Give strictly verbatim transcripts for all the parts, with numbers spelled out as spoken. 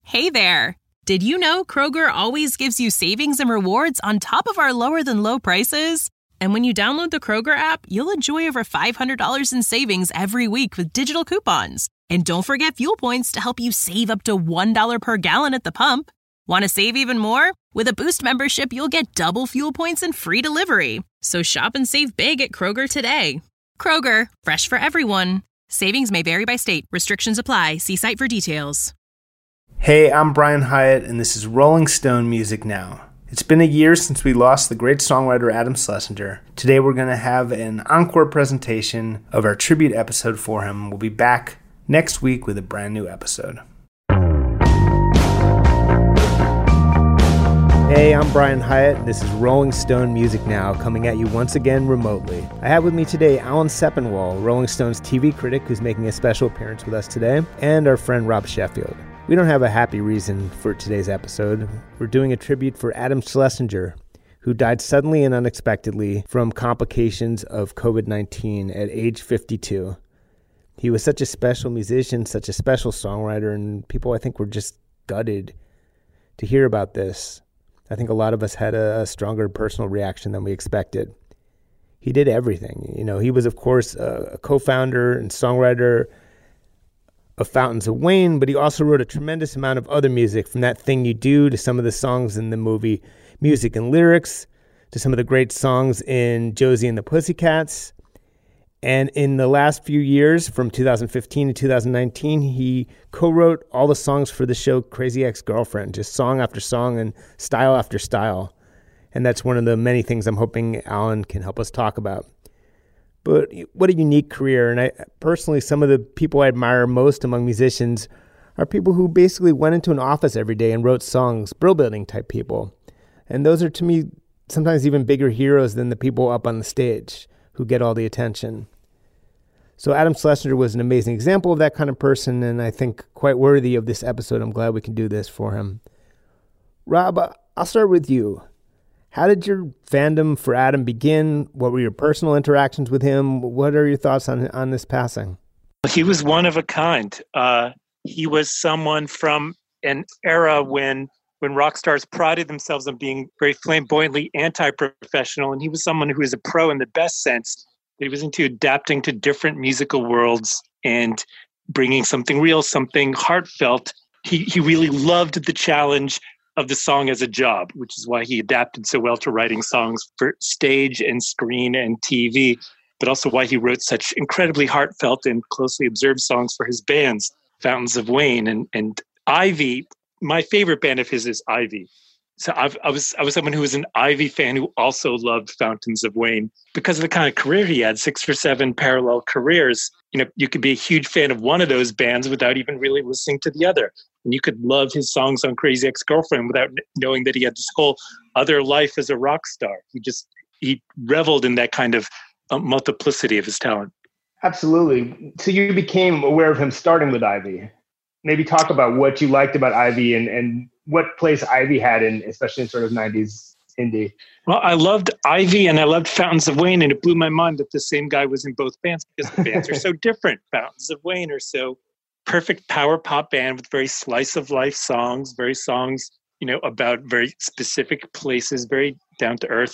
Hey there! Did you know Kroger always gives you savings and rewards on top of our lower-than-low prices? And when you download the Kroger app, you'll enjoy over five hundred dollars in savings every week with digital coupons. And don't forget fuel points to help you save up to one dollar per gallon at the pump. Want to save even more? With a Boost membership, you'll get double fuel points and free delivery. So shop and save big at Kroger today. Kroger, fresh for everyone. Savings may vary by state. Restrictions apply. See site for details. Hey, I'm Brian Hyatt, and this is Rolling Stone Music Now. It's been a year since we lost the great songwriter Adam Schlesinger. Today we're going to have an encore presentation of our tribute episode for him. We'll be back next week with a brand new episode. Hey, I'm Brian Hyatt, and this is Rolling Stone Music Now, coming at you once again remotely. I have with me today Alan Sepinwall, Rolling Stone's T V critic who's making a special appearance with us today, and our friend Rob Sheffield. We don't have a happy reason for today's episode. We're doing a tribute for Adam Schlesinger, who died suddenly and unexpectedly from complications of covid nineteen at age fifty-two. He was such a special musician, such a special songwriter, and people, I think, were just gutted to hear about this. I think a lot of us had a, a stronger personal reaction than we expected. He did everything. You know, he was, of course, a, a co-founder and songwriter of Fountains of Wayne, but he also wrote a tremendous amount of other music, from That Thing You Do to some of the songs in the movie Music and Lyrics, to some of the great songs in Josie and the Pussycats. And in the last few years, from two thousand fifteen to two thousand nineteen, he co-wrote all the songs for the show Crazy Ex-Girlfriend, just song after song and style after style. And that's one of the many things I'm hoping Alan can help us talk about. But what a unique career. And I personally, some of the people I admire most among musicians are people who basically went into an office every day and wrote songs, Brill Building type people. And those are, to me, sometimes even bigger heroes than the people up on the stage who get all the attention. So Adam Schlesinger was an amazing example of that kind of person, and I think quite worthy of this episode. I'm glad we can do this for him. Rob, I'll start with you. How did your fandom for Adam begin? What were your personal interactions with him? What are your thoughts on on this passing? He was one of a kind. Uh, he was someone from an era when when rock stars prided themselves on being very flamboyantly anti-professional, and he was someone who was a pro in the best sense. He was into adapting to different musical worlds and bringing something real, something heartfelt. He he really loved the challenge of the song as a job, which is why he adapted so well to writing songs for stage and screen and T V, but also why he wrote such incredibly heartfelt and closely observed songs for his bands, Fountains of Wayne and, and Ivy. My favorite band of his is Ivy. So I've, I was I was someone who was an Ivy fan who also loved Fountains of Wayne because of the kind of career he had, six or seven parallel careers. You know, you could be a huge fan of one of those bands without even really listening to the other. And you could love his songs on Crazy Ex-Girlfriend without knowing that he had this whole other life as a rock star. He just, he reveled in that kind of uh, multiplicity of his talent. Absolutely. So you became aware of him starting with Ivy. Maybe talk about what you liked about Ivy and, and what place Ivy had in, especially in sort of nineties indie. Well, I loved Ivy and I loved Fountains of Wayne, and it blew my mind that the same guy was in both bands because the bands are so different. Fountains of Wayne are so perfect power pop band with very slice of life songs, very songs, you know, about very specific places, very down to earth.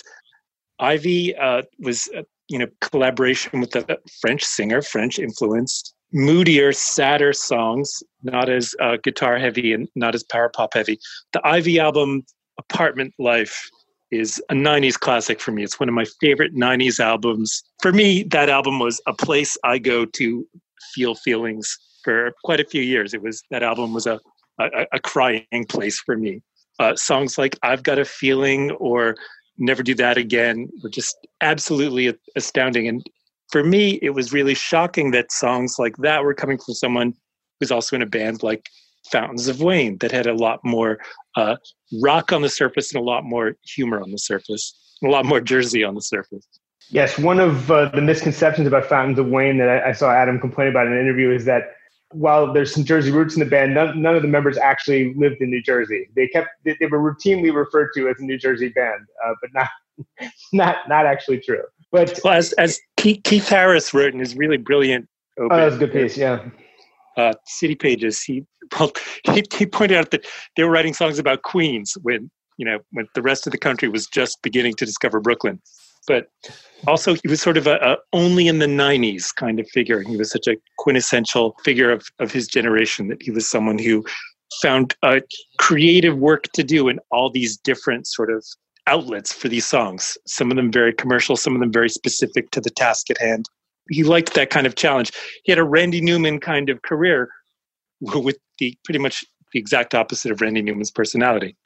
Ivy uh, was, uh, you know, collaboration with a French singer, French influenced, moodier, sadder songs, not as uh, guitar heavy and not as power pop heavy. The Ivy album, Apartment Life, is a nineties classic for me. It's one of my favorite nineties albums. For me, that album was a place I go to feel feelings for quite a few years. It was, that album was a, a, a crying place for me. Uh, songs like I've Got a Feeling or Never Do That Again were just absolutely astounding. And for me, it was really shocking that songs like that were coming from someone who's also in a band like Fountains of Wayne that had a lot more uh, rock on the surface and a lot more humor on the surface, and a lot more Jersey on the surface. Yes, one of uh, the misconceptions about Fountains of Wayne that I, I saw Adam complain about in an interview is that while there's some Jersey roots in the band, none, none of the members actually lived in New Jersey. They kept they, they were routinely referred to as a New Jersey band, uh, but not not not actually true. But well, as as Keith, Keith Harris wrote in his really brilliant open, oh, that was a good piece, yeah. uh, City Pages, he, well, he he pointed out that they were writing songs about Queens when, you know, when the rest of the country was just beginning to discover Brooklyn. But also he was sort of a, a only in the nineties kind of figure. He was such a quintessential figure of, of his generation that he was someone who found uh, creative work to do in all these different sort of outlets for these songs. Some of them very commercial, some of them very specific to the task at hand. He liked that kind of challenge. He had a Randy Newman kind of career with the pretty much the exact opposite of Randy Newman's personality.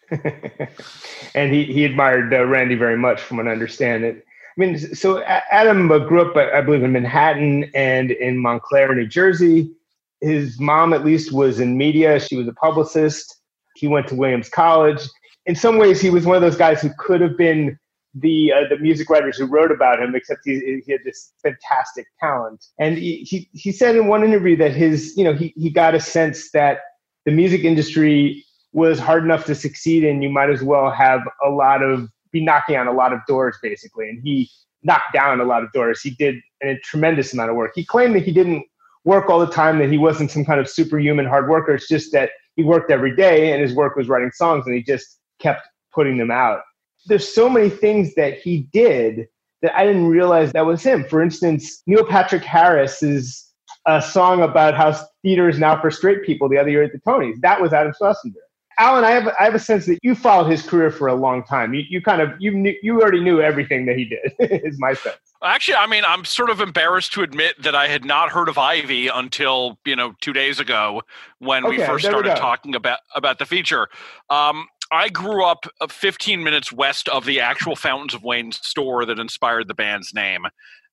And he, he admired uh, Randy very much, from what I understand it. I mean, so Adam grew up, I believe, in Manhattan and in Montclair, New Jersey. His mom, at least, was in media. She was a publicist. He went to Williams College. In some ways, he was one of those guys who could have been the uh, the music writers who wrote about him, except he, he had this fantastic talent. And he, he he said in one interview that his, you know, he he got a sense that the music industry was hard enough to succeed in. You might as well have a lot of be knocking on a lot of doors, basically. And he knocked down a lot of doors. He did a tremendous amount of work. He claimed that he didn't work all the time, that he wasn't some kind of superhuman hard worker. It's just that he worked every day and his work was writing songs, and he just kept putting them out. There's so many things that he did that I didn't realize that was him. For instance, Neil Patrick Harris's a song about how theater is now for straight people the other year at the Tonys. That was Adam Schlesinger. Alan, I have I have a sense that you followed his career for a long time. You you kind of you knew, you already knew everything that he did. Is my sense. Actually, I mean, I'm sort of embarrassed to admit that I had not heard of Ivy until, you know, two days ago when okay, we first we started go. talking about about the feature. Um, I grew up fifteen minutes west of the actual Fountains of Wayne store that inspired the band's name.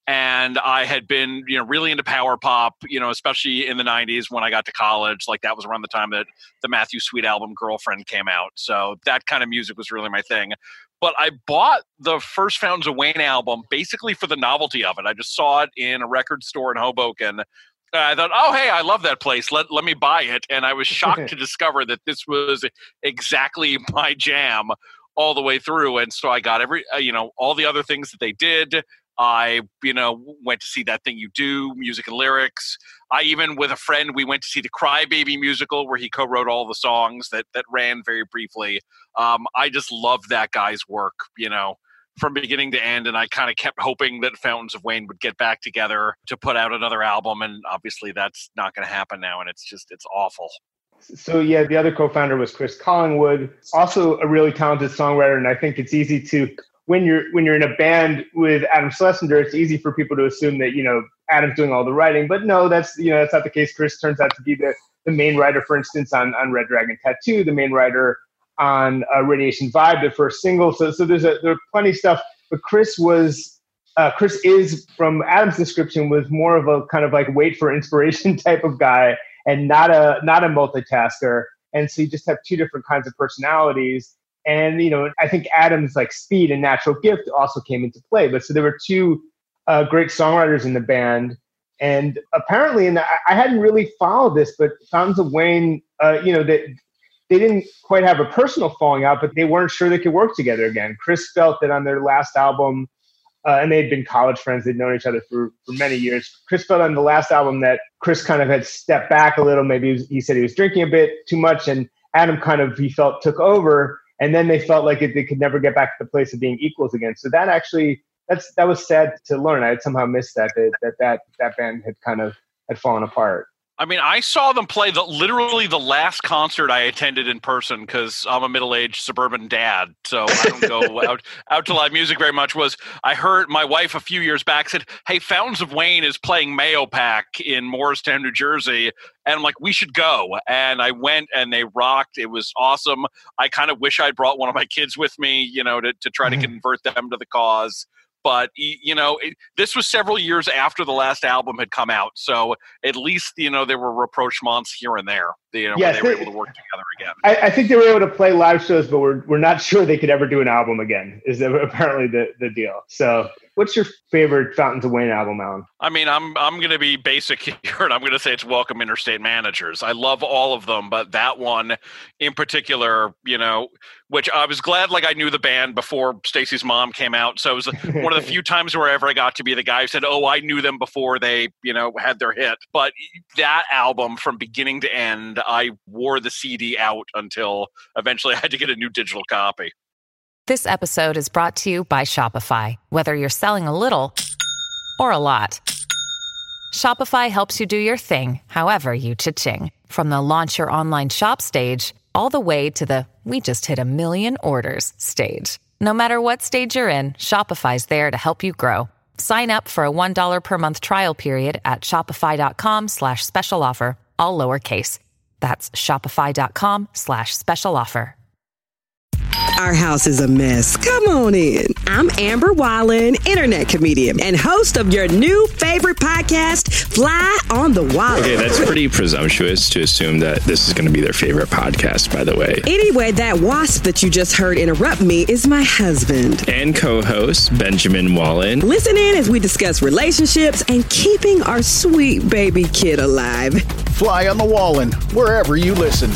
And I had been, you know, really into power pop, you know, especially in the nineties when I got to college. Like that was around the time that the Matthew Sweet album Girlfriend came out. So that kind of music was really my thing. But I bought the first Fountains of Wayne album basically for the novelty of it. I just saw it in a record store in Hoboken. I thought, oh, hey, I love that place. Let let me buy it. And I was shocked to discover that this was exactly my jam all the way through. And so I got every, uh, you know, all the other things that they did. I, you know, went to see That Thing You Do, music and lyrics. I even, with a friend, we went to see the Crybaby musical where he co-wrote all the songs that that ran very briefly. Um, I just loved that guy's work, you know, from beginning to end. And I kind of kept hoping that Fountains of Wayne would get back together to put out another album. And obviously that's not going to happen now. And it's just, it's awful. So, yeah, the other co-founder was Chris Collingwood, also a really talented songwriter. And I think it's easy to... When you're when you're in a band with Adam Schlesinger, it's easy for people to assume that, you know, Adam's doing all the writing. But no, that's, you know, that's not the case. Chris turns out to be the, the main writer, for instance, on, on Red Dragon Tattoo, the main writer on uh, Radiation Vibe, the first single. So so there's a there's plenty of stuff. But Chris was uh, Chris is, from Adam's description, was more of a kind of like wait for inspiration type of guy, and not a not a multitasker. And so you just have two different kinds of personalities. And, you know, I think Adam's like speed and natural gift also came into play. But so there were two uh, great songwriters in the band. And apparently, and I, I hadn't really followed this, but Fountains of Wayne, uh, you know, they, they didn't quite have a personal falling out, but they weren't sure they could work together again. Chris felt that on their last album, uh, and they'd been college friends, they'd known each other for, for many years. Chris felt on the last album that Chris kind of had stepped back a little. Maybe he, was, he said he was drinking a bit too much, and Adam kind of, he felt, took over. And then they felt like it, they could never get back to the place of being equals again. So that actually, that's that was sad to learn. I had somehow missed that that that that, that band had kind of had fallen apart. I mean, I saw them play the literally the last concert I attended in person, because I'm a middle-aged suburban dad, so I don't go out out to live music very much. Was I heard my wife a few years back said, "Hey, Fountains of Wayne is playing Mayo Pack in Morristown, New Jersey," and I'm like, "We should go." And I went, and they rocked. It was awesome. I kind of wish I'd brought one of my kids with me, you know, to to try to convert them to the cause. But, you know, it, this was several years after the last album had come out. So at least, you know, there were rapprochements here and there, you know, yes, where they were they, able to work together again. I, I think they were able to play live shows, but we're we're not sure they could ever do an album again, is apparently the, the deal. So What's your favorite Fountains of Wayne album, Alan? I mean, I'm I'm going to be basic here, and I'm going to say it's Welcome Interstate Managers. I love all of them, but that one in particular, you know, which I was glad, like I knew the band before Stacy's mom came out, so it was one of the few times wherever I got to be the guy who said, oh, I knew them before they, you know, had their hit. But that album, from beginning to end, I wore the C D out until eventually I had to get a new digital copy. This episode is brought to you by Shopify. Whether you're selling a little or a lot, Shopify helps you do your thing, however you cha-ching. From the launch your online shop stage, all the way to the we just hit a million orders stage. No matter what stage you're in, Shopify's there to help you grow. Sign up for a one dollar per month trial period at shopify.com slash special offer, all lowercase. That's shopify.com slash special offer. Our house is a mess. Come on in. I'm Amber Wallen, internet comedian and host of your new favorite podcast, Fly on the Wallen. Okay, that's pretty presumptuous to assume that this is going to be their favorite podcast, by the way. Anyway, that wasp that you just heard interrupt me is my husband. And co-host, Benjamin Wallen. Listen in as we discuss relationships and keeping our sweet baby kid alive. Fly on the Wallen, wherever you listen.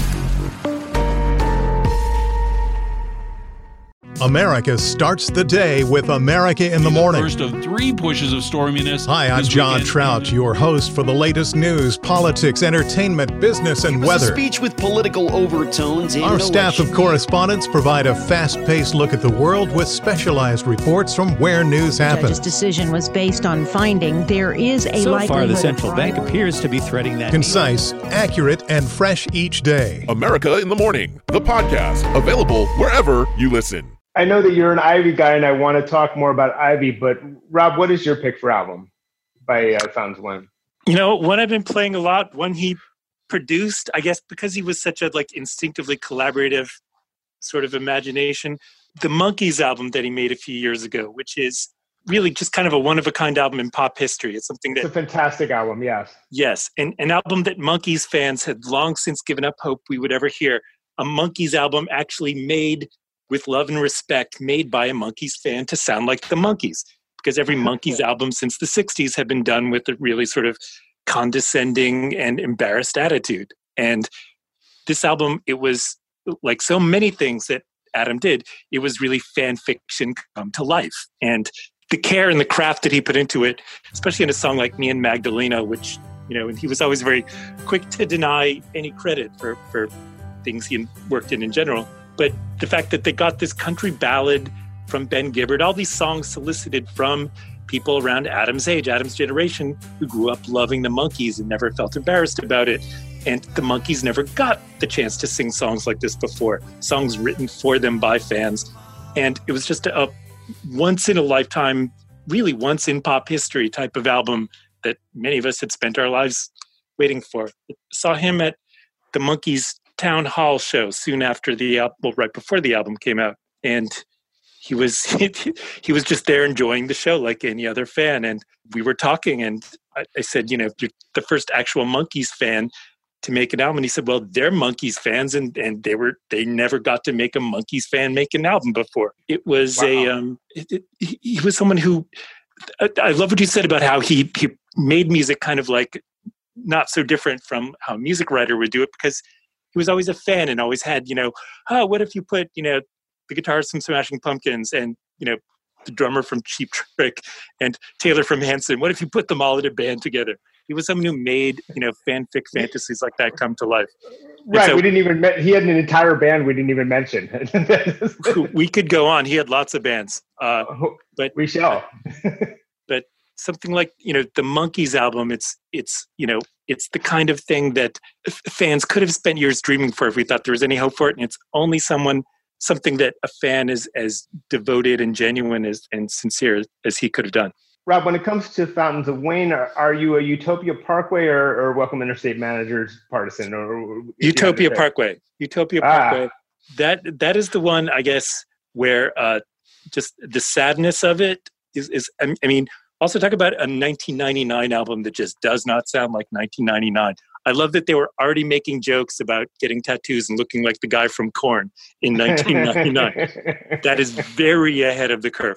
America starts the day with America in the Morning. First of three pushes of storminess. Hi, I'm John Trout, your host for the latest news, politics, entertainment, business, and weather. A speech with political overtones. Our staff of correspondents provide a fast-paced look at the world with specialized reports from where news happens. The judge's decision was based on finding there is a so likelihood. So far, the central bank appears to be threading that. Concise, accurate, and fresh each day. America in the Morning, the podcast, available wherever you listen. I know that you're an Ivy guy, and I want to talk more about Ivy, but Rob, what is your pick for album by uh, Fountains of Wayne? You know, one I've been playing a lot, one he produced, I guess because he was such a like instinctively collaborative sort of imagination, the Monkees album that he made a few years ago, which is really just kind of a one-of-a-kind album in pop history. It's something that... It's a fantastic album, yes. Yes, and an album that Monkees fans had long since given up hope we would ever hear. A Monkees album actually made... with love and respect, made by a Monkees fan to sound like the Monkees, because every Monkees album since the sixties had been done with a really sort of condescending and embarrassed attitude. And this album, it was like so many things that Adam did, it was really fan fiction come to life. And the care and the craft that he put into it, especially in a song like Me and Magdalena, which, you know, and he was always very quick to deny any credit for, for things he worked in in general. But the fact that they got this country ballad from Ben Gibbard, all these songs solicited from people around Adam's age, Adam's generation, who grew up loving the Monkees and never felt embarrassed about it. And the Monkees never got the chance to sing songs like this before, songs written for them by fans. And it was just a, a once-in-a-lifetime, really once-in-pop history type of album that many of us had spent our lives waiting for. I saw him at the Monkees Town Hall show soon after the album, well, right before the album came out, and he was he was just there enjoying the show like any other fan. And we were talking, and I, I said, you know, you're the first actual Monkees fan to make an album. And he said, well, they're Monkees fans, and and they were they never got to make a Monkees fan make an album before. It was wow. a um, it, it, he was someone who I, I love what you said about how he he made music kind of like not so different from how a music writer would do it, because he was always a fan and always had, you know, oh, what if you put, you know, the guitarist from Smashing Pumpkins and, you know, the drummer from Cheap Trick and Taylor from Hanson, what if you put them all in a band together? He was someone who made, you know, fanfic fantasies like that come to life. Right. So, we didn't even, he had an entire band we didn't even mention. We could go on. He had lots of bands. Uh, but we shall. But something like, you know, the Monkees album, it's, it's, you know, it's the kind of thing that f- fans could have spent years dreaming for if we thought there was any hope for it. And it's only someone, something that a fan is as devoted and genuine as, and sincere as he could have done. Rob, when it comes to Fountains of Wayne, are, are you a Utopia Parkway or, or Welcome Interstate Managers partisan? Or Utopia Parkway. Utopia Parkway. Ah. That that is the one, I guess, where uh, just the sadness of it is, is I mean, also talk about a nineteen ninety-nine album that just does not sound like nineteen ninety-nine. I love that they were already making jokes about getting tattoos and looking like the guy from Korn in nineteen ninety-nine. That is very ahead of the curve.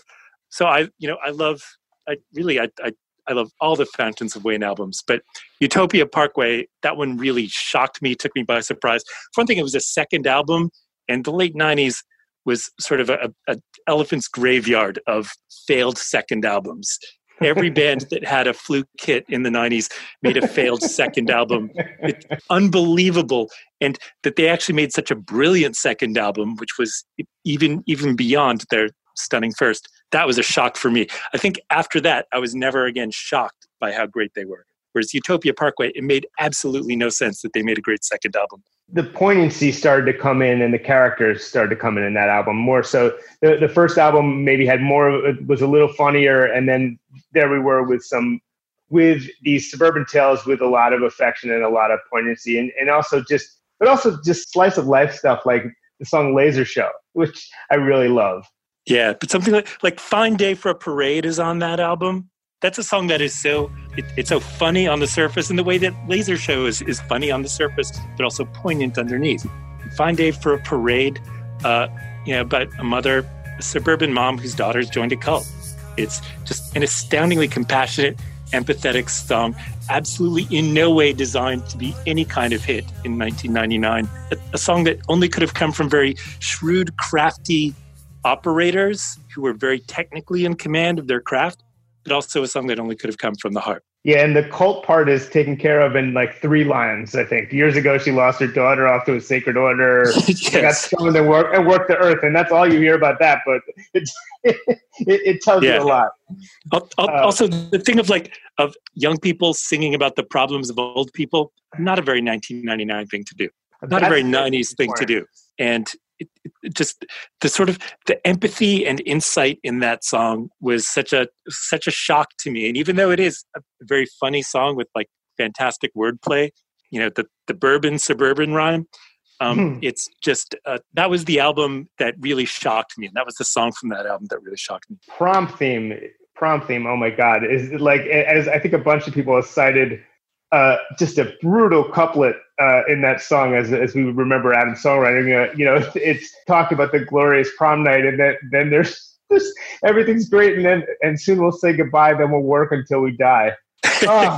So I, you know, I love, I really, I, I, I love all the Fountains of Wayne albums, but Utopia Parkway, that one really shocked me, took me by surprise. For one thing, it was a second album, and the late nineties was sort of a, a elephant's graveyard of failed second albums. Every band that had a fluke hit in the nineties made a failed second album. It's unbelievable. And that they actually made such a brilliant second album, which was even even beyond their stunning first. That was a shock for me. I think after that, I was never again shocked by how great they were. Whereas Utopia Parkway, it made absolutely no sense that they made a great second album. The poignancy started to come in and the characters started to come in in that album more so. The, the first album maybe had more, it was a little funnier, and then there we were with some, with these suburban tales with a lot of affection and a lot of poignancy, and, and also just, but also just slice of life stuff like the song Laser Show, which I really love. Yeah, but something like, like Fine Day for a Parade is on that album. That's a song that is so, it, it's so funny on the surface, and the way that Laser Show is, is funny on the surface, but also poignant underneath. Fine Day for a Parade, uh, you know, about a mother, a suburban mom whose daughter's joined a cult. It's just an astoundingly compassionate, empathetic song, absolutely in no way designed to be any kind of hit in nineteen ninety-nine. A, a song that only could have come from very shrewd, crafty operators who were very technically in command of their craft, but also a song that only could have come from the heart. Yeah, and the cult part is taken care of in like three lines, I think. Years ago, she lost her daughter off to a sacred order. Yes. She got summoned and worked, and worked the earth, and that's all you hear about that, but it, it, it tells yeah. you a lot. Uh, also, the thing of like of young people singing about the problems of old people, not a very nineteen ninety-nine thing to do. Not that's a very nineties thing to do. And It, it just the sort of the empathy and insight in that song was such a such a shock to me. And even though it is a very funny song with like fantastic wordplay, you know, the the bourbon suburban rhyme, um, mm. it's just uh, that was the album that really shocked me, and that was the song from that album that really shocked me. Prom theme, prom theme. Oh my God! Is like as I think a bunch of people have cited. Uh, just a brutal couplet uh, in that song, as as we remember Adam's songwriting. Uh, you know, it's talked about the glorious prom night, and then then there's just everything's great, and then and soon we'll say goodbye. Then we'll work until we die. Oh.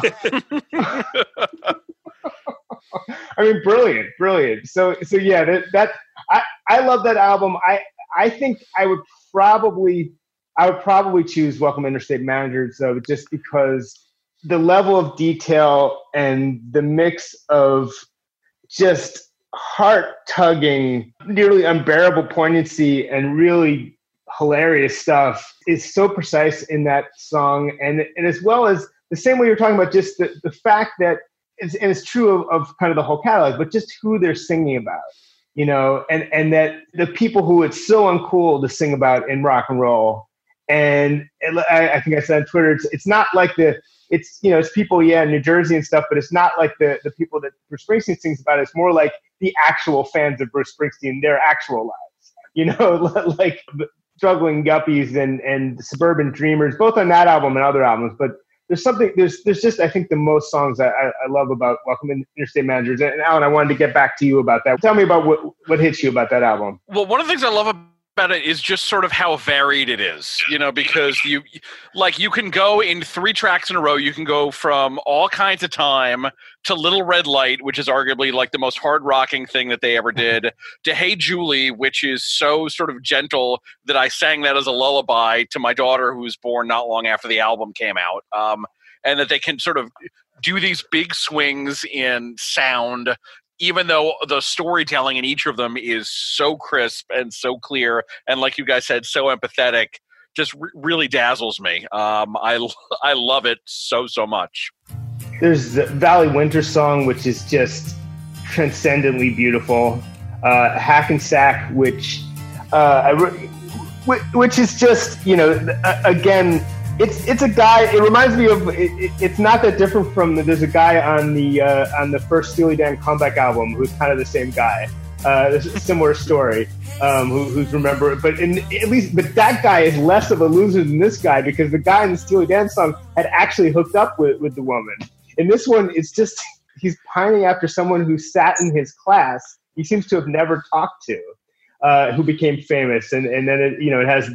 I mean, brilliant, brilliant. So so yeah, that that I I love that album. I I think I would probably I would probably choose Welcome Interstate Managers though, just because. The level of detail and the mix of just heart-tugging, nearly unbearable poignancy and really hilarious stuff is so precise in that song. And, and as well as the same way you're talking about just the, the fact that, it's, and it's true of, of kind of the whole catalog, but just who they're singing about, you know, and, and that the people who it's so uncool to sing about in rock and roll. And I, I think I said on Twitter, it's, it's not like the, It's, you know, it's people, yeah, in New Jersey and stuff, but it's not like the, the people that Bruce Springsteen sings about. It's more like the actual fans of Bruce Springsteen, their actual lives, you know, like struggling yuppies and, and suburban dreamers, both on that album and other albums. But there's something, there's there's just, I think, the most songs I, I love about Welcome Interstate Managers. And Alan, I wanted to get back to you about that. Tell me about what, what hits you about that album. Well, one of the things I love about about it is just sort of how varied it is, you know, because you like you can go in three tracks in a row. You can go from All Kinds of Time to Little Red Light, which is arguably like the most hard rocking thing that they ever did, to Hey Julie, which is so sort of gentle that I sang that as a lullaby to my daughter who was born not long after the album came out. Um, and that they can sort of do these big swings in sound, even though the storytelling in each of them is so crisp and so clear, and like you guys said, so empathetic, just r- really dazzles me. Um, I I love it so, so much. There's the Valley Winter Song, which is just transcendently beautiful. Uh, Hackensack, which uh, I re- which is just, you know, again, It's it's a guy. It reminds me of. It, it, it's not that different from. There's a guy on the uh, on the first Steely Dan comeback album who's kind of the same guy. Uh, there's a similar story. Um, who, who's remember, but in at least, but that guy is less of a loser than this guy because the guy in the Steely Dan song had actually hooked up with, with the woman. In this one, it's just he's pining after someone who sat in his class. He seems to have never talked to. Uh, who became famous, and and then it, you know it has the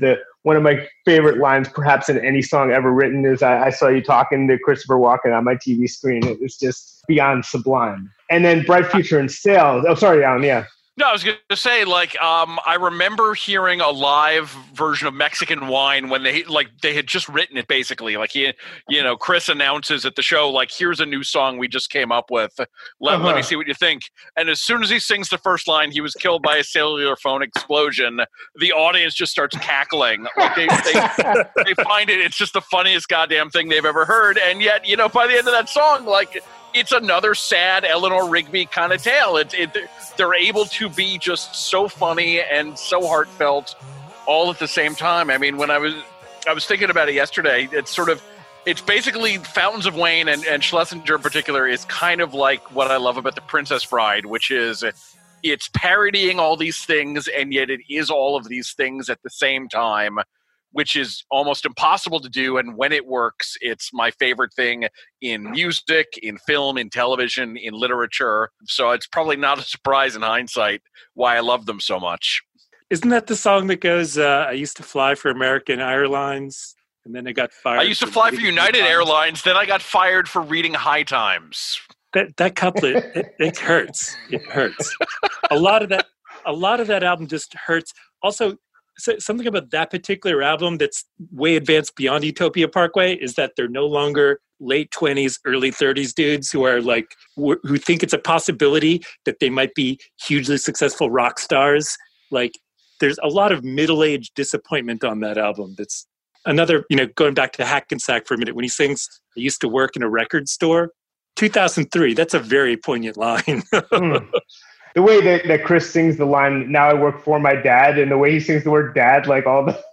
one of my favorite lines, perhaps in any song ever written, is I, I saw you talking to Christopher Walken on my T V screen. It was just beyond sublime. And then Bright Future and Sales. Oh, sorry, Alan. Yeah. No, I was going to say, like, um, I remember hearing a live version of Mexican Wine when they, like, they had just written it, basically. Like, he, you know, Chris announces at the show, like, here's a new song we just came up with. Let, uh-huh. let me see what you think. And as soon as he sings the first line, he was killed by a cellular phone explosion, the audience just starts cackling. Like, they, they, they find it, it's just the funniest goddamn thing they've ever heard. And yet, you know, by the end of that song, like, it's another sad Eleanor Rigby kind of tale. It, it, they're able to be just so funny and so heartfelt all at the same time. I mean, when I was I was thinking about it yesterday, it's sort of, it's basically Fountains of Wayne and, and Schlesinger in particular is kind of like what I love about The Princess Bride, which is it's parodying all these things, and yet it is all of these things at the same time, which is almost impossible to do. And when it works, it's my favorite thing in music, in film, in television, in literature. So it's probably not a surprise in hindsight why I love them so much. Isn't that the song that goes, uh, I used to fly for American Airlines, and then I got fired? I used to fly for United Airlines, then I got fired for reading High Times. That that couplet, it, it hurts. It hurts. A lot of that, a lot of that album just hurts. Also, so something about that particular album that's way advanced beyond Utopia Parkway is that they're no longer late twenties, early thirties dudes who are like, wh- who think it's a possibility that they might be hugely successful rock stars. Like, there's a lot of middle-aged disappointment on that album. That's another, you know, going back to Hackensack for a minute, when he sings, I used to work in a record store, two thousand three, that's a very poignant line. mm. The way that, that Chris sings the line, now I work for my dad, and the way he sings the word dad, like all the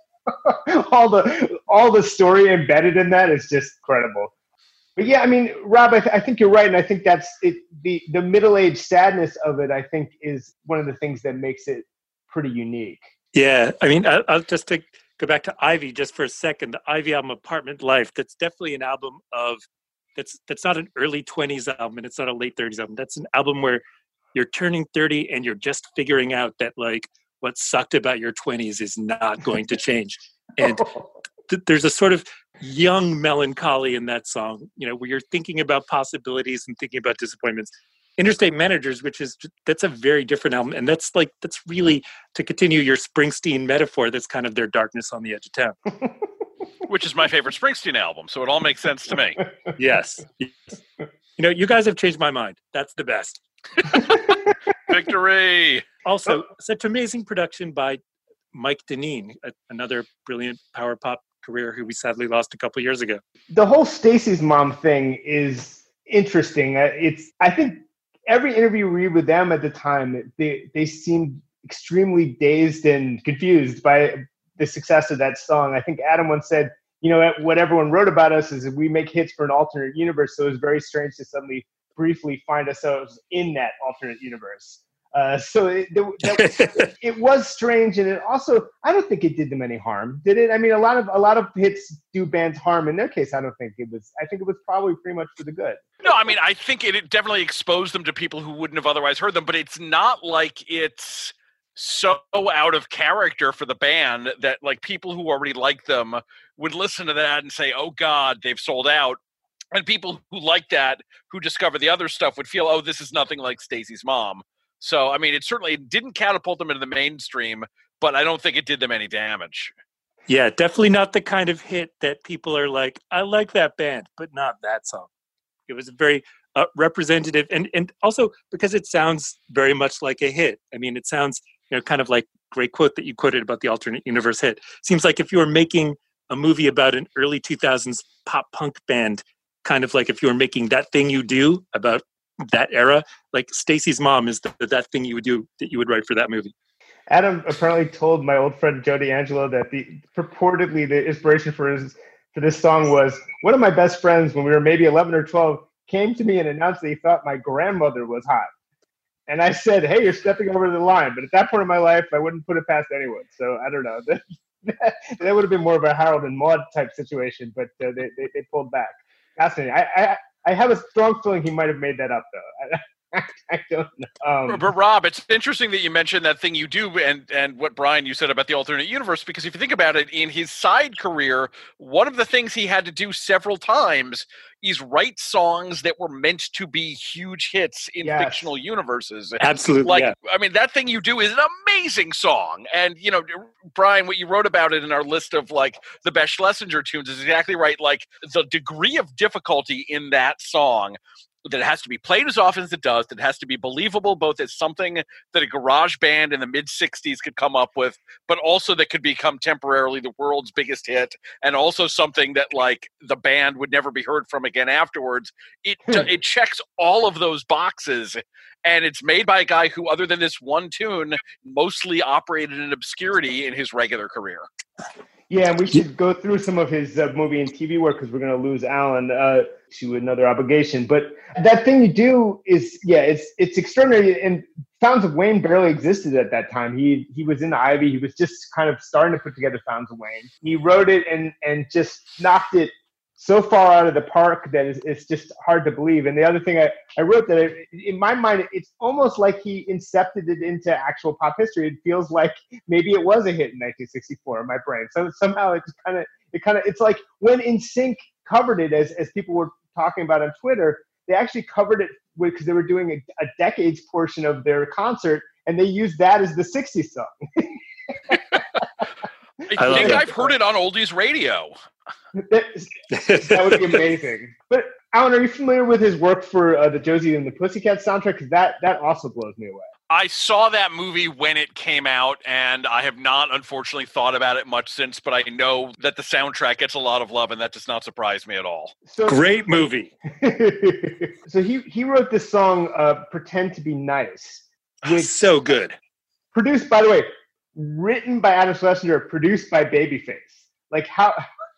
all the all the story embedded in that is just incredible. But yeah, I mean, Rob, I, th- I think you're right, and I think that's it. The the middle-aged sadness of it, I think, is one of the things that makes it pretty unique. Yeah, I mean, I, I'll just take, go back to Ivy just for a second. The Ivy album, Apartment Life, that's definitely an album of that's that's not an early twenties album, and it's not a late thirties album. That's an album where you're turning thirty and you're just figuring out that, like, what sucked about your twenties is not going to change. And th- there's a sort of young melancholy in that song, you know, where you're thinking about possibilities and thinking about disappointments. Interstate Managers, which is, that's a very different album. And that's like, that's really, to continue your Springsteen metaphor, that's kind of their Darkness on the Edge of Town. Which is my favorite Springsteen album. So it all makes sense to me. Yes. yes. You know, you guys have changed my mind. That's the best. Victory. Also, such amazing production by Mike Deneen, another brilliant power pop career who we sadly lost a couple years ago. The whole Stacey's Mom thing is interesting. It's, I think every interview we read with them at the time, they they seemed extremely dazed and confused by the success of that song. I think Adam once said, you know, what everyone wrote about us is that we make hits for an alternate universe, so it was very strange to suddenly briefly find ourselves in that alternate universe. Uh, so it, that, it was strange, and it also, I don't think it did them any harm, did it? I mean, a lot of a lot of hits do bands harm. In their case, I don't think it was. I think it was probably pretty much for the good. No, I mean, I think it, it definitely exposed them to people who wouldn't have otherwise heard them, but it's not like it's so out of character for the band that, like, people who already like them would listen to that and say, oh God, they've sold out. And people who like that, who discover the other stuff, would feel, oh, this is nothing like Stacey's Mom. So, I mean, it certainly didn't catapult them into the mainstream, but I don't think it did them any damage. Yeah, definitely not the kind of hit that people are like, I like that band, but not that song. It was very uh, representative. And, and also because it sounds very much like a hit. I mean, it sounds, you know, kind of like great quote that you quoted about the alternate universe hit. Seems like if you were making a movie about an early two thousands pop punk band, kind of like if you were making That Thing You Do about that era, like Stacey's Mom is the, that thing you would do that you would write for that movie. Adam apparently told my old friend Joe D'Angelo that the purportedly the inspiration for his for this song was one of my best friends when we were maybe eleven or twelve came to me and announced that he thought my grandmother was hot. And I said, hey, you're stepping over the line. But at that point in my life, I wouldn't put it past anyone. So I don't know. that, that would have been more of a Harold and Maude type situation, but uh, they, they they pulled back. Fascinating. I, I I have a strong feeling he might have made that up, though. I don't know. Um, but Rob, it's interesting that you mentioned that thing you do and, and what, Brian, you said about the alternate universe, because if you think about it, in his side career, one of the things he had to do several times is write songs that were meant to be huge hits in yes. fictional universes. Absolutely. Like, yeah. I mean, that thing you do is an amazing song. And, you know, Brian, what you wrote about it in our list of, like, the best Schlesinger tunes is exactly right. Like, the degree of difficulty in that song, that it has to be played as often as it does, that it has to be believable both as something that a garage band in the mid-sixties could come up with, but also that could become temporarily the world's biggest hit, and also something that, like, the band would never be heard from again afterwards. It it checks all of those boxes, and it's made by a guy who, other than this one tune, mostly operated in obscurity in his regular career. Yeah, and we should go through some of his uh, movie and T V work because we're going to lose Alan uh, to another obligation. But that thing you do is, yeah, it's it's extraordinary. And Fountains of Wayne barely existed at that time. He he was in the Ivy. He was just kind of starting to put together Fountains of Wayne. He wrote it and and just knocked it so far out of the park that it's, it's just hard to believe. And the other thing I, I wrote that I, in my mind, it's almost like he incepted it into actual pop history. It feels like maybe it was a hit in nineteen sixty-four in my brain. So somehow it's kind of, it kind of, it's like when N Sync covered it, as, as people were talking about on Twitter, they actually covered it because they were doing a, a decades portion of their concert, and they used that as the sixties song. I, I think I've heard it on Oldies Radio. That, that would be amazing. But Alan, are you familiar with his work for uh, the Josie and the Pussycats soundtrack? Because that, that also blows me away. I saw that movie when it came out, and I have not, unfortunately, thought about it much since, but I know that the soundtrack gets a lot of love, and that does not surprise me at all. So, great movie. So he, he wrote this song, uh, Pretend to Be Nice. Which, so good. Produced, by the way, written by Adam Schlesinger, produced by Babyface. Like, how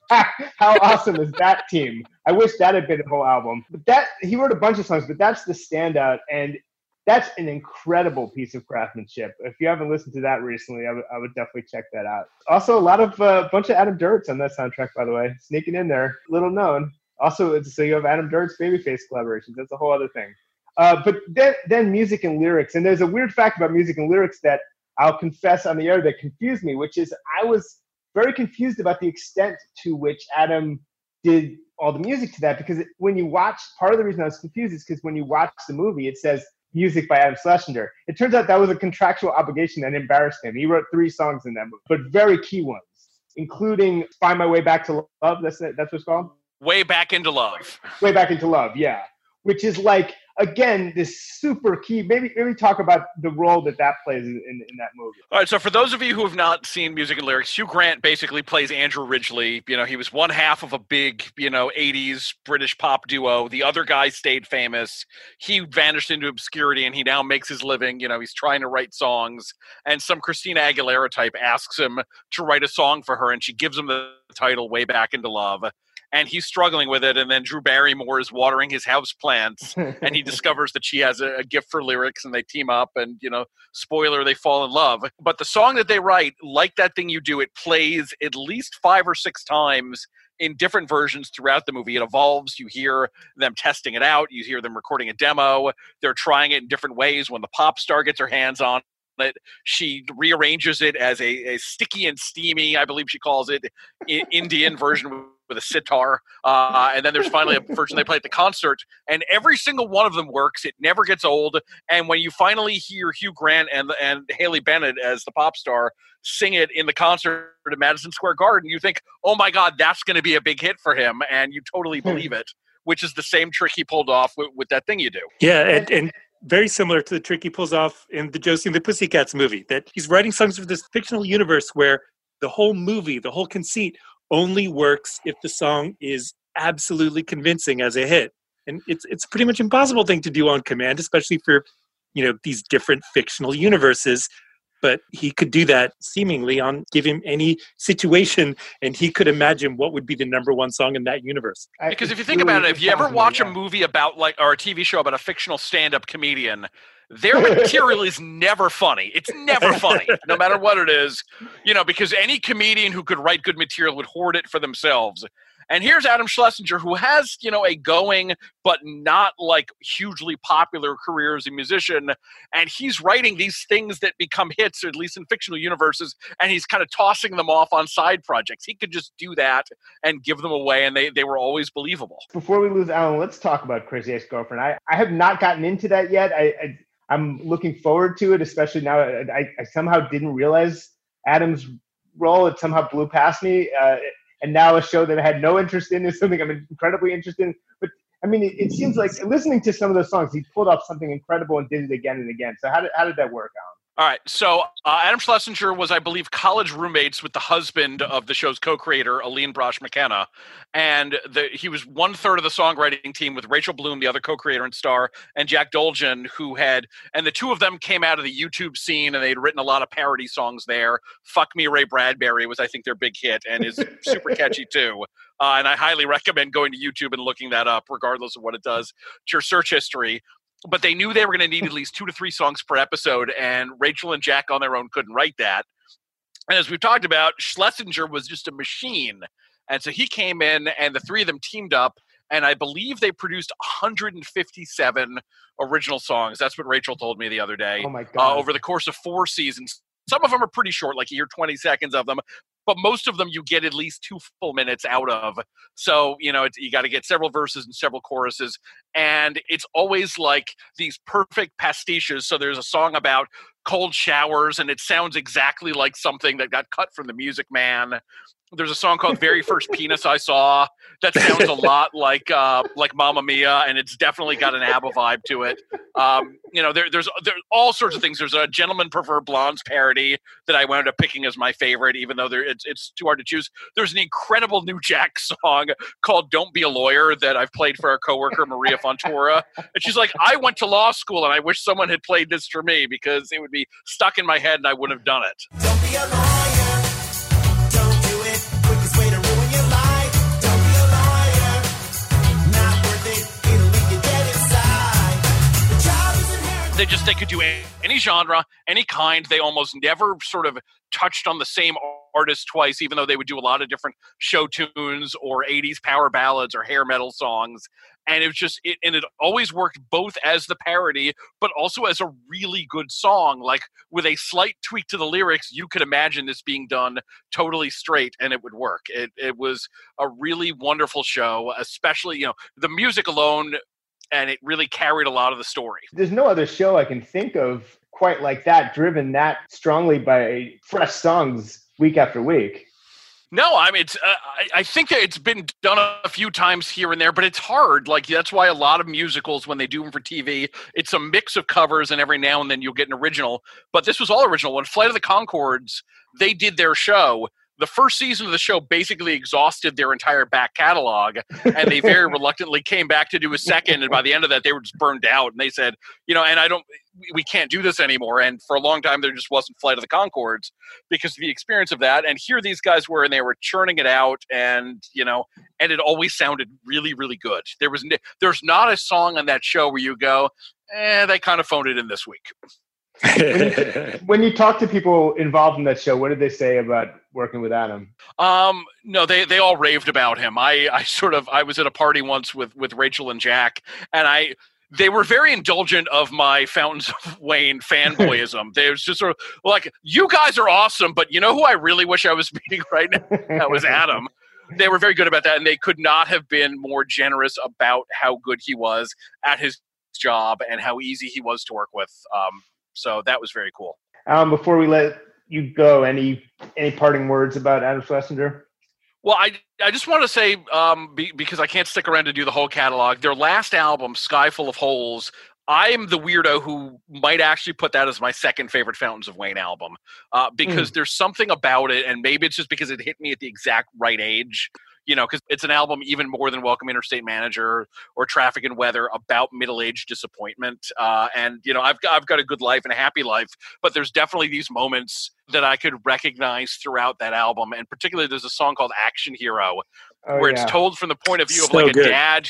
how awesome is that team? I wish that had been a whole album. But that he wrote a bunch of songs, but that's the standout, and that's an incredible piece of craftsmanship. If you haven't listened to that recently, I, w- I would definitely check that out. Also, a lot of a uh, bunch of Adam Duritz on that soundtrack, by the way, sneaking in there, little known. Also, it's, so you have Adam Duritz Babyface collaborations. That's a whole other thing. Uh, but then, then music and lyrics, and there's a weird fact about music and lyrics that I'll confess on the air that confused me, which is I was very confused about the extent to which Adam did all the music to that, because it, when you watch, part of the reason I was confused is because when you watch the movie, it says music by Adam Schlesinger. It turns out that was a contractual obligation that embarrassed him. He wrote three songs in that movie, but very key ones, including Find My Way Back to Love. That's that's what it's called? Way Back Into Love. Way Back Into Love, yeah. Which is like, again, this super key. Maybe maybe talk about the role that that plays in, in, in that movie. All right, so for those of you who have not seen Music and Lyrics, Hugh Grant basically plays Andrew Ridgeley. You know, he was one half of a big, you know, eighties British pop duo. The other guy stayed famous. He vanished into obscurity, and he now makes his living. You know, he's trying to write songs, and some Christina Aguilera type asks him to write a song for her, and she gives him the title Way Back Into Love. And he's struggling with it, and then Drew Barrymore is watering his house plants, and he discovers that she has a, a gift for lyrics, and they team up, and, you know, spoiler, they fall in love. But the song that they write, Like That Thing You Do, it plays at least five or six times in different versions throughout the movie. It evolves. You hear them testing it out. You hear them recording a demo. They're trying it in different ways. When the pop star gets her hands on it, she rearranges it as a, a sticky and steamy, I believe she calls it, I- Indian version with a sitar, uh, and then there's finally a version they play at the concert, and every single one of them works. It never gets old, and when you finally hear Hugh Grant and and Haley Bennett as the pop star sing it in the concert at Madison Square Garden, you think, oh my God, that's going to be a big hit for him, and you totally believe it, which is the same trick he pulled off with, with That Thing You Do. Yeah, and, and very similar to the trick he pulls off in the Josie and the Pussycats movie, that he's writing songs for this fictional universe where the whole movie, the whole conceit, only works if the song is absolutely convincing as a hit. And it's it's a pretty much impossible thing to do on command, especially for, you know, these different fictional universes. But he could do that seemingly on, give him any situation, and he could imagine what would be the number one song in that universe. Because if you think about it, if you ever watch a movie about, like, or a T V show about a fictional stand-up comedian, their material is never funny. It's never funny, no matter what it is. You know, because any comedian who could write good material would hoard it for themselves. And here's Adam Schlesinger, who has, you know, a going but not like hugely popular career as a musician. And he's writing these things that become hits, or at least in fictional universes, and he's kind of tossing them off on side projects. He could just do that and give them away, and they, they were always believable. Before we lose Alan, let's talk about Crazy Ex-Girlfriend. I, I have not gotten into that yet. I, I, I'm looking forward to it, especially now. I, I somehow didn't realize Adam's role. It somehow blew past me. Uh, and now a show that I had no interest in is something I'm incredibly interested in. But I mean, it, it seems like listening to some of those songs, he pulled off something incredible and did it again and again. So how did, how did that work out? All right, so uh, Adam Schlesinger was, I believe, college roommates with the husband of the show's co-creator, Aline Brosh McKenna, and the, he was one-third of the songwriting team with Rachel Bloom, the other co-creator and star, and Jack Dolgen, who had, and the two of them came out of the YouTube scene, and they'd written a lot of parody songs there. Fuck Me, Ray Bradbury was, I think, their big hit, and is super catchy, too. Uh, and I highly recommend going to YouTube and looking that up, regardless of what it does to your search history. But they knew they were going to need at least two to three songs per episode, and Rachel and Jack on their own couldn't write that. And as we've talked about, Schlesinger was just a machine. And so he came in, and the three of them teamed up, and I believe they produced one hundred fifty-seven original songs. That's what Rachel told me the other day. Oh my God. Uh, over the course of four seasons. Some of them are pretty short, like you hear twenty seconds of them, but most of them you get at least two full minutes out of. So, you know, it's, you got to get several verses and several choruses. And it's always like these perfect pastiches. So there's a song about cold showers, and it sounds exactly like something that got cut from The Music Man. There's a song called Very First Penis I Saw that sounds a lot like uh, like Mamma Mia, and it's definitely got an ABBA vibe to it. Um, you know, there, there's there's all sorts of things. There's a Gentlemen Prefer Blondes parody that I wound up picking as my favorite, even though there, it's it's too hard to choose. There's an incredible New Jack song called Don't Be a Lawyer that I've played for our coworker, Maria Fontoura. And she's like, I went to law school, and I wish someone had played this for me because it would be stuck in my head, and I wouldn't have done it. Don't be a lawyer. Don't do it. Quickest way to ruin your life. Don't be a lawyer. Not worth it. It'll leave you dead inside. The job is inherent. They just, they could do any, any genre, any kind. They almost never sort of touched on the same artist twice, even though they would do a lot of different show tunes or eighties power ballads or hair metal songs. And it was just, it, and it always worked both as the parody, but also as a really good song. Like with a slight tweak to the lyrics, you could imagine this being done totally straight and it would work. It, it was a really wonderful show, especially, you know, the music alone, and it really carried a lot of the story. There's no other show I can think of quite like that, driven that strongly by fresh songs week after week. No, I mean, it's, uh, I, I think that it's been done a few times here and there, but it's hard. Like, that's why a lot of musicals, when they do them for T V, it's a mix of covers, and every now and then you'll get an original. But this was all original. When Flight of the Conchords, they did their show. The first season of the show basically exhausted their entire back catalog, and they very reluctantly came back to do a second, and by the end of that, they were just burned out, and they said, you know, and I don't, we can't do this anymore, and for a long time, there just wasn't Flight of the Conchords because of the experience of that, and here these guys were, and they were churning it out, and, you know, and it always sounded really, really good. There was, there's not a song on that show where you go, eh, they kind of phoned it in this week. when, you, when you talk to people involved in that show, what did they say about working with Adam? Um, no, they, they all raved about him. I, I sort of, I was at a party once with, with Rachel and Jack, and I, they were very indulgent of my Fountains of Wayne fanboyism. They was just sort of like, you guys are awesome, but you know who I really wish I was meeting right now? That was Adam. They were very good about that, and they could not have been more generous about how good he was at his job and how easy he was to work with. Um, So that was very cool. Um, before we let you go, any any parting words about Adam Schlesinger? Well, I I just want to say, um, be, because I can't stick around to do the whole catalog, their last album, Sky Full of Holes, I'm the weirdo who might actually put that as my second favorite Fountains of Wayne album, uh, because mm. there's something about it, and maybe it's just because it hit me at the exact right age. You know, because it's an album even more than Welcome Interstate Manager or Traffic and Weather about middle-aged disappointment. Uh, and, you know, I've got, I've got a good life and a happy life, but there's definitely these moments that I could recognize throughout that album. And particularly there's a song called Action Hero, oh, where yeah. it's told from the point of view of so like a good. dad.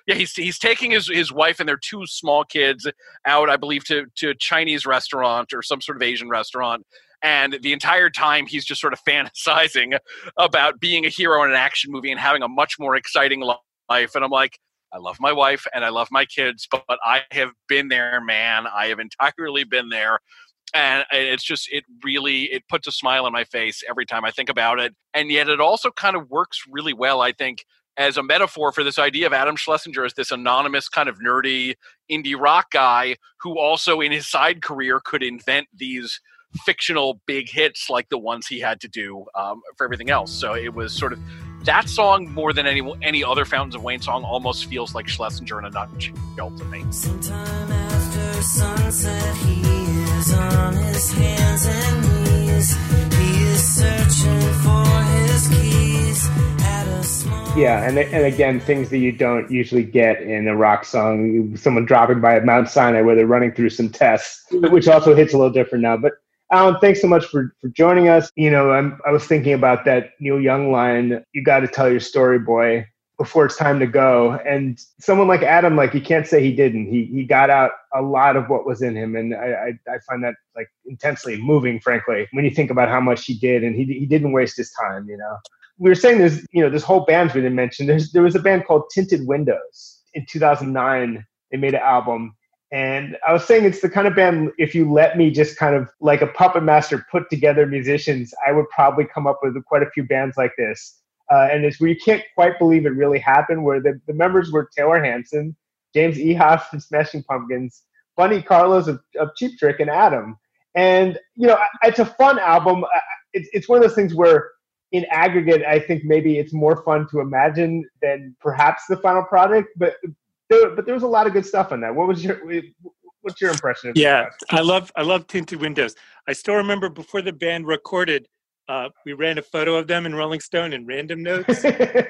Yeah, he's he's taking his, his wife and their two small kids out, I believe, to, to a Chinese restaurant or some sort of Asian restaurant. And the entire time he's just sort of fantasizing about being a hero in an action movie and having a much more exciting life. And I'm like, I love my wife and I love my kids, but, but I have been there, man. I have entirely been there. And it's just, it really, it puts a smile on my face every time I think about it. And yet it also kind of works really well, I think, as a metaphor for this idea of Adam Schlesinger as this anonymous kind of nerdy indie rock guy who also in his side career could invent these fictional big hits like the ones he had to do um, for everything else. So it was sort of, that song more than any any other Fountains of Wayne song almost feels like Schlesinger in a nutshell to me. Sometime after sunset, he is on his hands and knees. He is searching for his keys at a small... Yeah, and and again, things that you don't usually get in a rock song. Someone dropping by at Mount Sinai where they're running through some tests, which also hits a little different now. But Alan, thanks so much for, for joining us. You know, I'm, I was thinking about that Neil Young line, you got to tell your story, boy, before it's time to go. And someone like Adam, like, you can't say he didn't. He he got out a lot of what was in him. And I, I, I find that, like, intensely moving, frankly, when you think about how much he did. And he he didn't waste his time, you know. We were saying there's, you know, this whole band we didn't mention. There's, there was a band called Tinted Windows. In two thousand nine, they made an album. And I was saying it's the kind of band, if you let me just kind of like a puppet master put together musicians, I would probably come up with quite a few bands like this. Uh, and it's where you can't quite believe it really happened, where the, the members were Taylor Hanson, James Iha from Smashing Pumpkins, Bunny Carlos of, of Cheap Trick, and Adam. And, you know, it's a fun album. It's, it's one of those things where in aggregate, I think maybe it's more fun to imagine than perhaps the final product, but There, but there was a lot of good stuff on that. What was your what's your impression of yeah, that? I love I love Tinted Windows. I still remember before the band recorded, uh, we ran a photo of them in Rolling Stone in Random Notes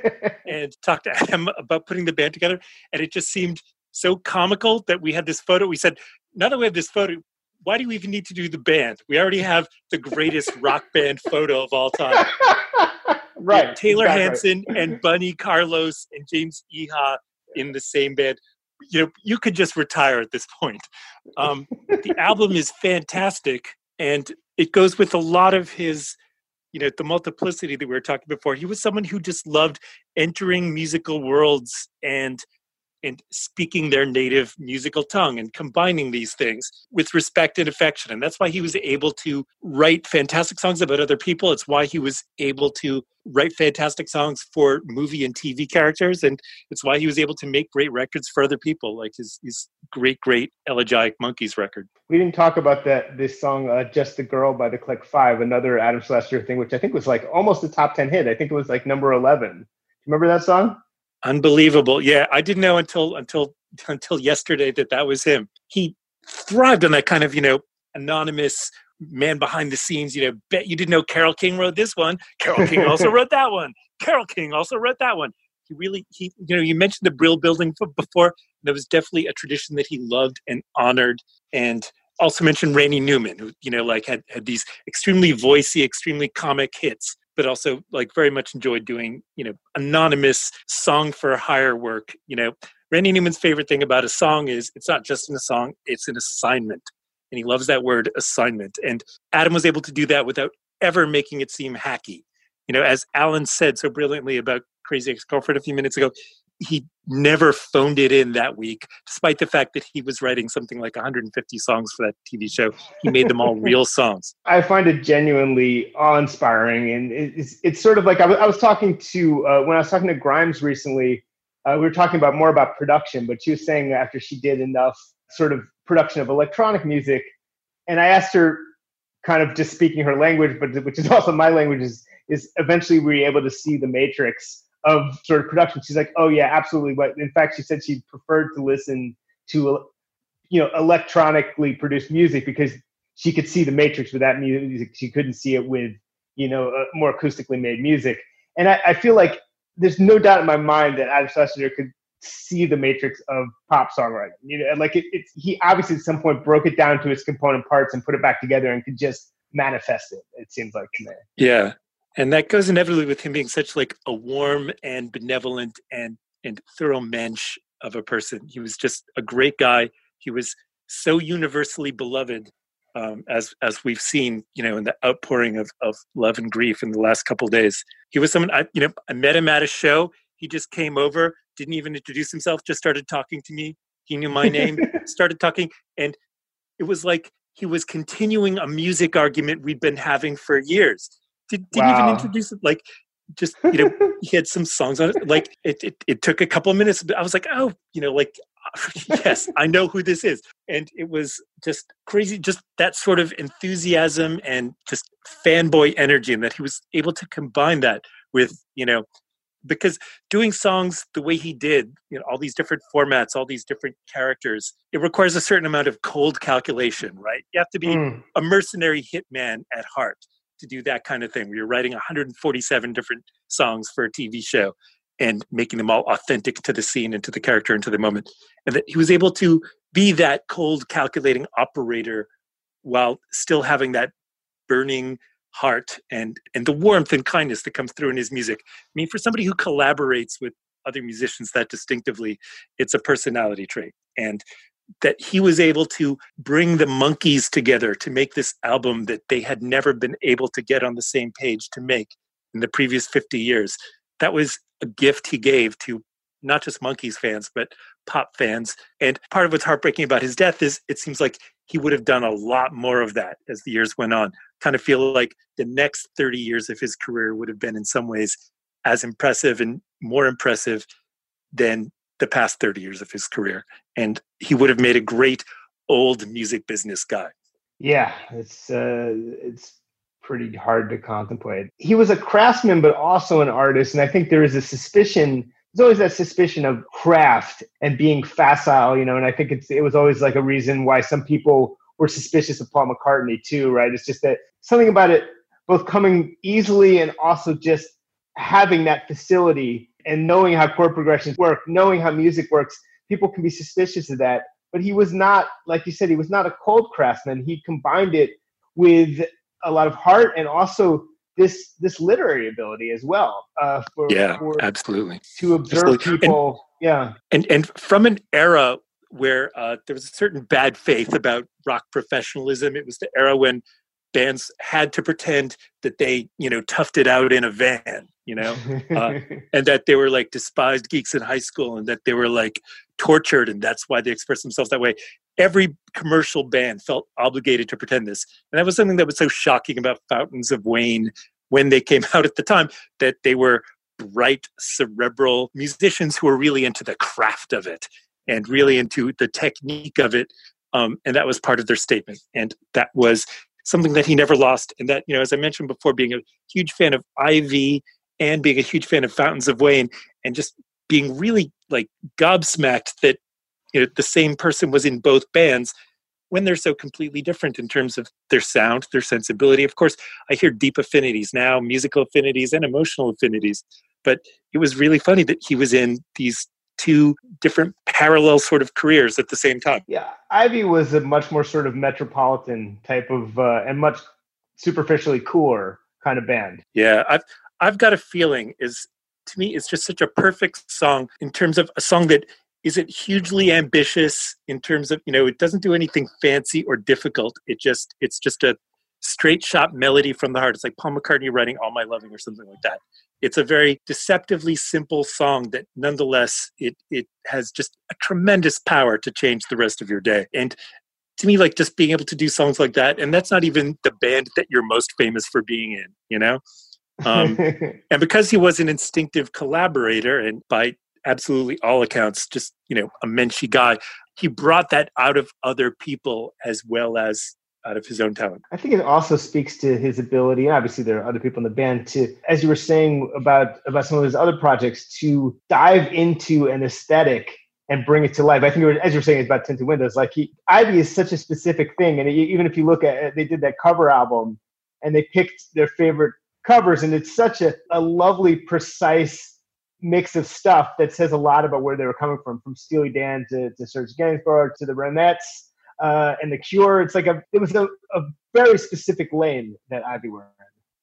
and talked to Adam about putting the band together. And it just seemed so comical that we had this photo. We said, now that we have this photo, why do we even need to do the band? We already have the greatest rock band photo of all time. Right. Taylor exactly. Hanson and Bunny Carlos and James Iha in the same band. You know, you could just retire at this point. Um, the album is fantastic, and it goes with a lot of his, you know, the multiplicity that we were talking before. He was someone who just loved entering musical worlds and and speaking their native musical tongue and combining these things with respect and affection. And that's why he was able to write fantastic songs about other people. It's why he was able to write fantastic songs for movie and T V characters. And it's why he was able to make great records for other people, like his, his great, great Elegiac Monkeys record. We didn't talk about that this song, uh, Just a Girl by the Click Five, another Adam Schlesinger thing, which I think was like almost a top ten hit. I think it was like number eleven. Remember that song? Unbelievable. Yeah, I didn't know until until until yesterday that that was him. He thrived on that kind of, you know, anonymous man behind the scenes. You know, bet you didn't know Carole King wrote this one. Carole King also wrote that one. Carole King also wrote that one. He really, he, you know, you mentioned the Brill Building before. There was definitely a tradition that he loved and honored, and also mentioned Randy Newman, who, you know, like had, had these extremely voicey, extremely comic hits, but also like very much enjoyed doing, you know, anonymous song for hire work. You know, Randy Newman's favorite thing about a song is it's not just in a song, it's an assignment. And he loves that word assignment. And Adam was able to do that without ever making it seem hacky. You know, as Alan said so brilliantly about Crazy Ex-Girlfriend a few minutes ago, he never phoned it in that week, despite the fact that he was writing something like one hundred fifty songs for that T V show. He made them all real songs. I find it genuinely awe-inspiring. And it's, it's sort of like, I was, I was talking to, uh, when I was talking to Grimes recently, uh, we were talking about more about production, but she was saying after she did enough sort of production of electronic music, and I asked her, kind of just speaking her language, but which is also my language, is, is eventually we were able to see the matrix of sort of production. She's like, oh yeah, absolutely. But in fact, she said she preferred to listen to, you know, electronically produced music because she could see the matrix with that music. She couldn't see it with, you know, uh, more acoustically made music. And I, I feel like there's no doubt in my mind that Adam Schlesinger could see the matrix of pop songwriting. You know, like it, it's, he obviously at some point broke it down to its component parts and put it back together and could just manifest it. It seems like to me. Yeah. And that goes inevitably with him being such like a warm and benevolent and, and thorough mensch of a person. He was just a great guy. He was so universally beloved, um, as as we've seen, you know, in the outpouring of, of love and grief in the last couple of days. He was someone I, you know, I met him at a show. He just came over, didn't even introduce himself, just started talking to me. He knew my name, started talking, and it was like he was continuing a music argument we'd been having for years. Did, didn't Wow. even introduce it. Like, just, you know, he had some songs on it. Like, it, it, it took a couple of minutes, but I was like, oh, you know, like, yes, I know who this is. And it was just crazy, just that sort of enthusiasm and just fanboy energy, and that he was able to combine that with, you know, because doing songs the way he did, you know, all these different formats, all these different characters, it requires a certain amount of cold calculation, right? You have to be Mm. a mercenary hitman at heart to do that kind of thing, where you're writing one hundred forty-seven different songs for a T V show and making them all authentic to the scene and to the character and to the moment. And that he was able to be that cold calculating operator while still having that burning heart and and the warmth and kindness that comes through in his music. I mean, for somebody who collaborates with other musicians that distinctively, it's a personality trait. And that he was able to bring the Monkees together to make this album that they had never been able to get on the same page to make in the previous fifty years. That was a gift he gave to not just Monkees fans, but pop fans. And part of what's heartbreaking about his death is it seems like he would have done a lot more of that as the years went on. Kind of feel like the next thirty years of his career would have been in some ways as impressive and more impressive than the past thirty years of his career. And he would have made a great old music business guy. Yeah, it's uh, it's pretty hard to contemplate. He was a craftsman, but also an artist. And I think there is a suspicion, there's always that suspicion of craft and being facile, you know, and I think it's it was always like a reason why some people were suspicious of Paul McCartney too, right? It's just that something about it both coming easily and also just having that facility and knowing how chord progressions work, knowing how music works. People can be suspicious of that. But he was not, like you said, he was not a cold craftsman. He combined it with a lot of heart and also this this literary ability as well. Uh, for, yeah, for, absolutely. To observe absolutely. people, and, yeah. And and from an era where uh, there was a certain bad faith about rock professionalism. It was the era when bands had to pretend that they, you know, toughed it out in a van, you know, uh, and that they were like despised geeks in high school and that they were like tortured and that's why they expressed themselves that way. Every commercial band felt obligated to pretend this. And that was something that was so shocking about Fountains of Wayne when they came out at the time, that they were bright, cerebral musicians who were really into the craft of it and really into the technique of it. Um, and that was part of their statement. And that was something that he never lost. And that, you know, as I mentioned before, being a huge fan of Ivy and being a huge fan of Fountains of Wayne and just being really like gobsmacked that, you know, the same person was in both bands when they're so completely different in terms of their sound, their sensibility. Of course, I hear deep affinities now, musical affinities and emotional affinities, but it was really funny that he was in these two different parallel sort of careers at the same time. Yeah, Ivy was a much more sort of metropolitan type of uh, and much superficially cooler kind of band. Yeah, I've I've got a feeling is to me it's just such a perfect song in terms of a song that isn't hugely ambitious in terms of, you know, it doesn't do anything fancy or difficult. It just it's just a straight shot melody from the heart. It's like Paul McCartney writing All My Loving or something like that. It's a very deceptively simple song that nonetheless, it it has just a tremendous power to change the rest of your day. And to me, like just being able to do songs like that, and that's not even the band that you're most famous for being in, you know? Um, and because he was an instinctive collaborator and by absolutely all accounts, just, you know, a menschy guy, he brought that out of other people as well as out of his own talent. I think it also speaks to his ability, and obviously there are other people in the band, to, as you were saying about, about some of his other projects, to dive into an aesthetic and bring it to life. I think, it was, as you were saying, it's about Tinted Windows. Like he, Ivy is such a specific thing, and even if you look at it, they did that cover album, and they picked their favorite covers, and it's such a, a lovely, precise mix of stuff that says a lot about where they were coming from, from Steely Dan to, to Serge Gainsbourg to the Ronettes. Uh, and the Cure, it's like a, it was a, a very specific lane that Ivy were in.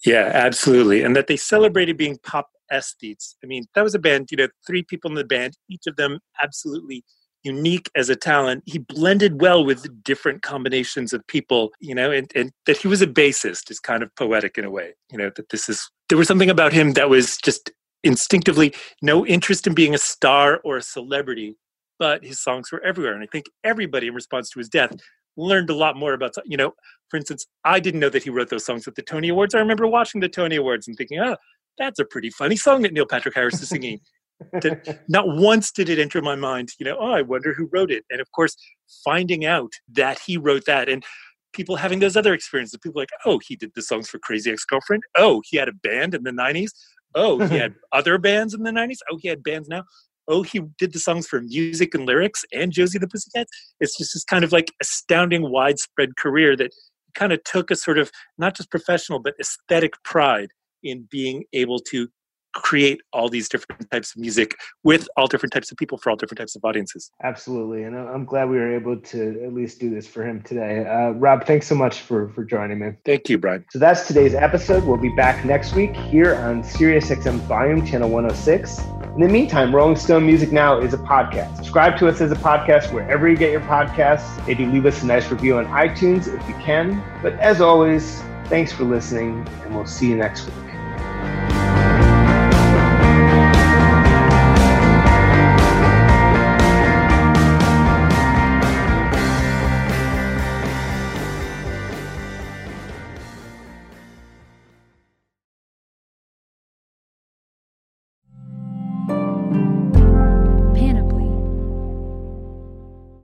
Yeah, absolutely. And that they celebrated being pop aesthetes. I mean, that was a band, you know, three people in the band, each of them absolutely unique as a talent. He blended well with different combinations of people, you know, and, and that he was a bassist is kind of poetic in a way, you know, that this is, there was something about him that was just instinctively no interest in being a star or a celebrity, but his songs were everywhere. And I think everybody in response to his death learned a lot more about, you know, for instance, I didn't know that he wrote those songs at the Tony Awards. I remember watching the Tony Awards and thinking, oh, that's a pretty funny song that Neil Patrick Harris is singing. Not once did it enter my mind, you know, oh, I wonder who wrote it. And of course, finding out that he wrote that and people having those other experiences, people like, oh, he did the songs for Crazy Ex-Girlfriend. Oh, he had a band in the nineties. Oh, he had other bands in the nineties. Oh, he had bands now. Oh, he did the songs for Music and Lyrics and Josie the Pussycats. It's just this kind of like astounding widespread career that kind of took a sort of not just professional, but aesthetic pride in being able to create all these different types of music with all different types of people for all different types of audiences. Absolutely. And I'm glad we were able to at least do this for him today. Uh, Rob, thanks so much for, for joining me. Thank you, Brian. So that's today's episode. We'll be back next week here on Sirius X M Volume Channel one oh six. In the meantime, Rolling Stone Music Now is a podcast. Subscribe to us as a podcast wherever you get your podcasts. Maybe leave us a nice review on iTunes if you can. But as always, thanks for listening, and we'll see you next week.